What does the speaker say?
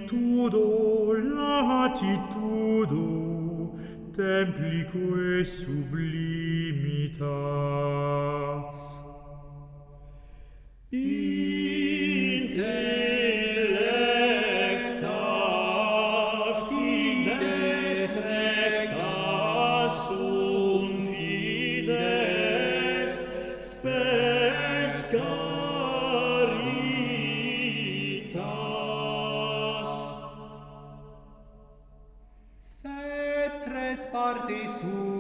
latitudo, latitudo, templique sublimitas. Intellecta fides recta sunt fides spes caritas. Se tres partis